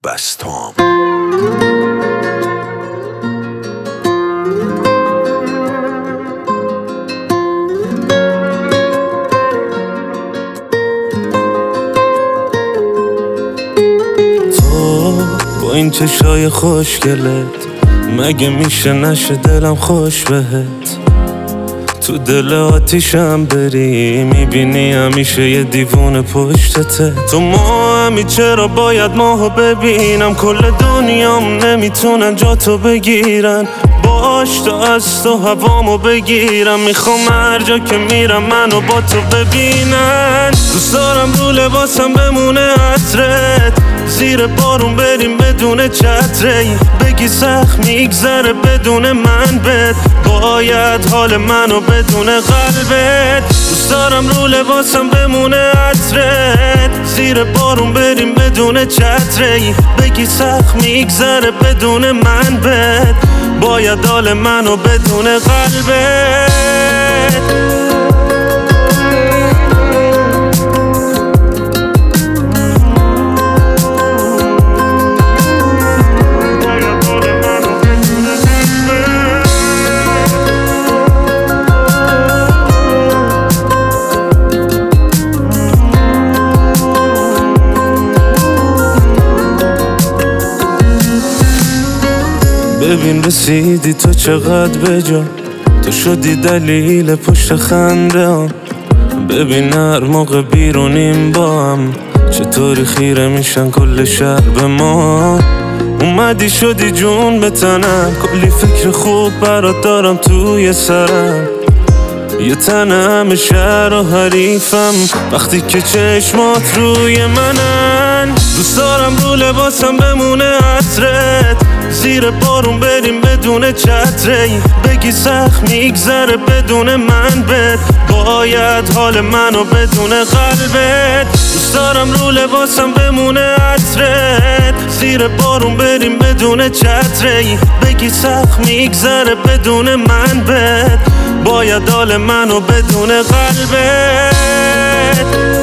بستام. تو با این چشای خوشگلت مگه میشه نشه دلم خوش بهت؟ تو دل آتیشم بری میبینی همیشه یه دیوونه پشتته. تو ماهمی چرا باید ماهو ببینم؟ کل دنیام نمیتونن جا تو بگیرن. باش تا از تو هوامو بگیرم. میخوام هر جا که میرم منو با تو ببینن. دوست دارم رو لباسم بمونه عطرت، زیر بارون بریم بدون چتری، بگی سخت میگذره بدون من بد. باید حال منو بدون قلبت. دوست دارم رو لباسم بمونه عطرت، زیر بارون بریم بدون چتری، بگی سخت میگذره بدون من بد. باید حال منو بدون قلبت. ببین رسیدی تو چقدر بجا، تو شدی دلیل پشت خنده هم. ببین هر موقع بیرونیم با هم چطوری خیره میشن کل شهر به ما. اومدی شدی جون به تنم، کلی فکر خوب برات دارم توی سرم. یه تنم شهر و حریفم وقتی که چشمات روی منن. دوست دارم رو لباسم بمونه عطرت، زیر بارون بریم بدون چتری، بگی سخت میگذره بدون من بد. باید حال منو بدون قلبت. دوست دارم رو لباسم بمونه عطرت، زیر بارون بریم بدون چتری، بگی سخت میگذره بدون من بد. باید حال منو بدون قلبت.